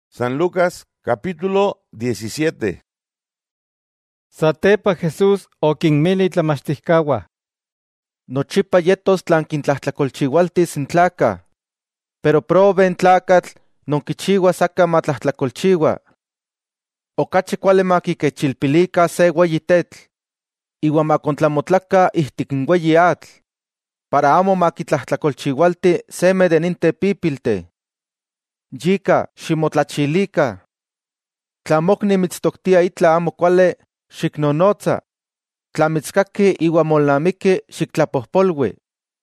San Lucas, capítulo 17. Satepa Jesús okinmili tlamachtihkaua. Nochipa yetos tlan kintlajtlakolchiualtis in tlaka, pero probe in tlakatl non kichiua saka matlajtlakolchiua. Okachi kuali makikechilpilika se ueyi tetl, iua makontlamotlaka ihtik in ueyi atl, para amo makitlajtlakolchiualti seme de ninte pipilte. Yika, ximotlachilika. Tla mokni mitstoktia itla amo kuali, xiknonotza. Tla mitskaki iua molnamiki, xiktlapojpolui.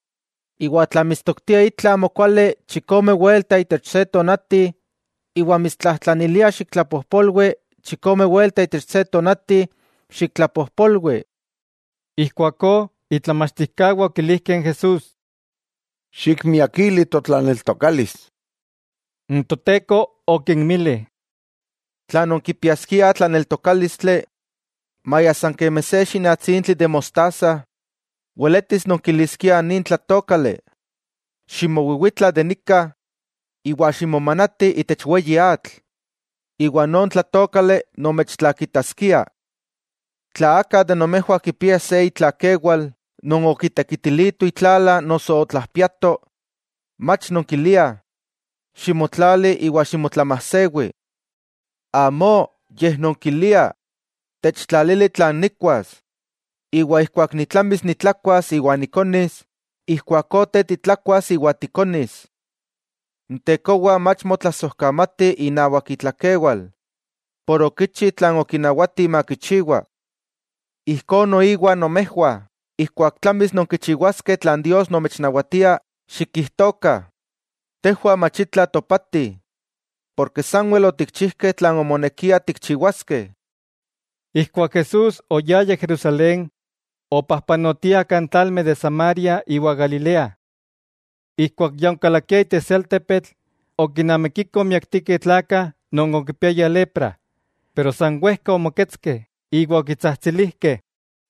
Iua tla mitstoktia itla amo kuali, chikome vuelta itech se tonati, iua mitztlajtlanilia xiktlapojpolui, chikome vuelta itech se tonati, xiktlapojpolui. Ihkuako itlamachtihkaua okilihken Jesús: Xikmiakili totlaneltokalis. N Toteko okinmili: Tla nonkipiaskia tlaneltokalistle, maya san keme se xinatsintli de mostaza, ueletis nonkiliskia nin tlatokali. Ximowiuitla de nika, iua ximomanati itech ueyi atl, iua non tlatokali nomechtlakitaskia. Tla aka de nomehua kipia se itlakeual, non okitekitilito itlala noso otlahpiato, mach nonkilia: ximotlali iua ximotlamahseui. Amo, yeh nonkilia: techtlalili tlan nikuas. Iua ihkuak nitlamis nitlakuas iua nikonis, ihkuako te titlakuas iua tikonis. Ntekoua mach motlasojkamati inauak itlakeual, por okichi tlan okinauati makichiua. Ihkon noigua nomehua, ihkuak tlamis nonkichiuaske tlan Dios nomechnauatia, xikihtoka: tehua machitla topati, porque sanwel otikchihke tlan omonekia tikchiuaske. Ihkuak Jesús oyaya Jerusalén, opahpanotia kan talme de Samaria iua Galilea. Ihkuak ya onkalakia itech se altepetl, okinamikiko miaktiki tlaka non okipiaya lepra, pero san uehka omoketske iua okitzahtsilihkeh: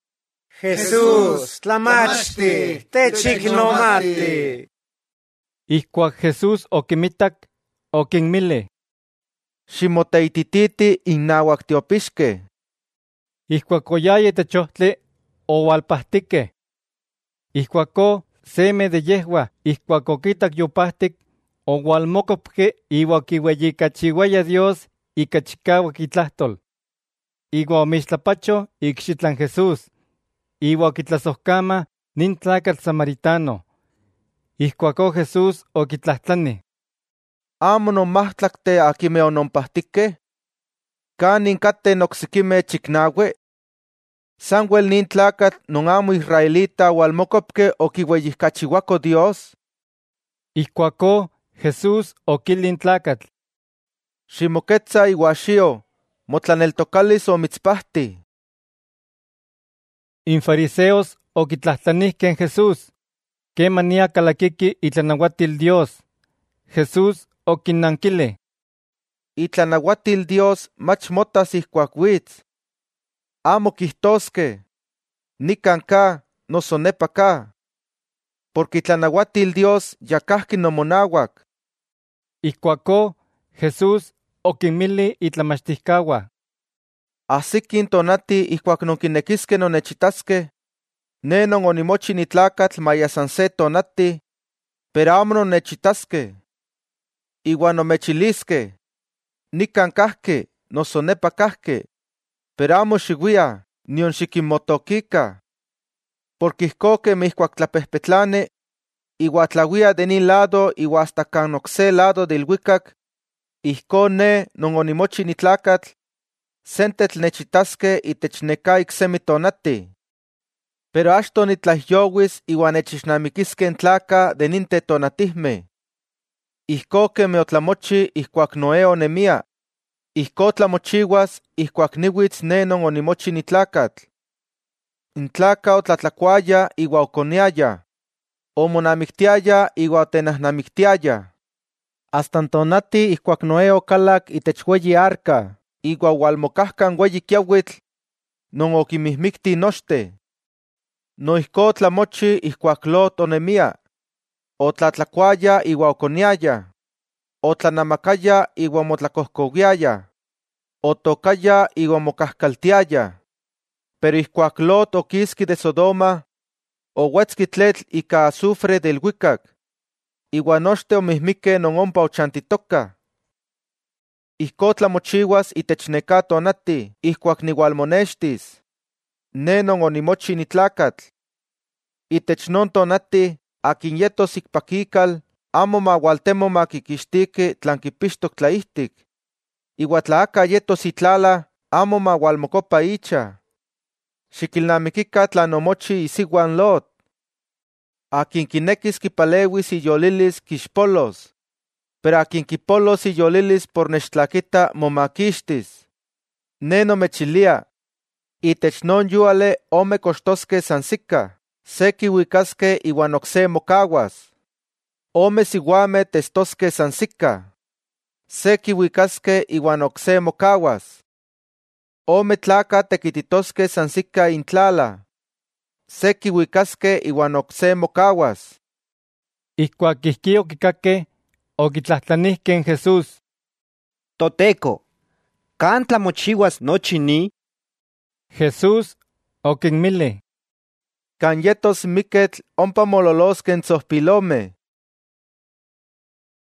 Jesús, tlamachti, techiknomati. Ihkuak Jesús okimitak, okinmili: Ximoteitititi innauak tiopixkeh. Ihkuak oyaya itech ohtli, oualpahtikeh. Ihkuako seme de yehua, ihkuak okitak yopahtik, oualmokopke iua okiueyikachiuaya Dios ika chikauak itlahtol. Iua omixtlapacho ikxitlan Jesús, iua okitlasojkama nin tlakatl samaritano. Ihkuako Jesús okitlahtlani: ¿Amo nonmahtlakte akimeh ononpahtikeh? ¿Kanin kateh noksikimeh chiknaui? ¿Sanwel nin tlakatl non amo israelita ualmokopke okiueyijkachiuako Dios? Ihkuako Jesús okili in tlakatl: Ximoketza iua xio, motlaneltokalis omitzpahti. In fariseos okitlahtlanihken Jesús: ¿Kemania kalakiki itlanauatil Dios? Jesús okinnankili: Itlanauatil Dios mach motas ihkuak witz. Amo kihtoske: nikan ka, noso nepa ka. Porque itlanauatil Dios ya kahki nomonauak. Ihkuako Jesús okinmili itlamachtihkaua: Ahsikin tonati ihkuak nonkinekiske nonnechitaske, ne non onimochi nitlakatl maya san se tonati, pero amo nonnechitaske. Iua nomechiliske: nikan kahki, noso nepa kahki, pero amo xiuia, nion xikinmotokika. Porque ihko kemi ihkuak tlapehpetlani, iua tlauia de nin lado iua hasta kan okse lado de ilhuikak, ihko ne non onimochi nitlakatl, sentetl nechitaske itech neka iksemi tonati. Pero achto nitlaijyowis iua nechixnamikiske tlaka de ninte tonatihmeh. Ihko kemi otlamochi ihkuak Noé onemia, ihko tlamochiuas ihkuak niuitz ne non onimochi nitlakatl. In tlaka otlatlakuaya iua okoniaya, omonamiktiaya iua otenahnamiktiaya. Hasta n tonati ihkuak Noé okalak itech ueyi arca, iua ualmokahkan ueyi kiauitl, non okimihmikti nochte. Noihko tlamochi ihkuak Lot onemia, otlatlakuaya iua okoniaya. otlanamacaya iwan motlacohcoviaya, otocaya iwan mocahcaltiaya. Pero ihcuac Lot oquisqui de Sodoma, ohuetzqui tletl ica azufre del huicac, iwan nochte omihmique non ompa ochantitoca. Ihco tlamochiuas itech neca tonati ihcuac niualmonextis, ne non onimochi nitlacatl. Itech non tonati, aquin yetos icpaquical, amo maualtemo maquiquixtiqui tlan quipixtoc tlaihtic. Iua tla aca yetos itlala, amo maualmocopa icha. Xiquilnamiquica tlan omochi isiuan Lot. Aquin quinequis quipaleuis iyolilis quixpolos, pero aquin quipolos iyolilis por nechtlaquita momaquixtis. Ne nomechilia, itech non yuale ome cochtosque san sicca, se quiuicasque iwan ocse mocahuas. Ome siuame testosque san sicca, se quiuicasque iwan ocse mocahuas. Ome tlaca tequititosque san sicca intlala, se quiuicasque iwan ocse mocahuas. Ihcuac ihqui oquicaque, oquitlahtlanihque en Jesús: Toteco, ¿can tlamochiuas nochi ni? Jesús oquinmili: Can yetos miquetl ompa mololosque en tzohpilome,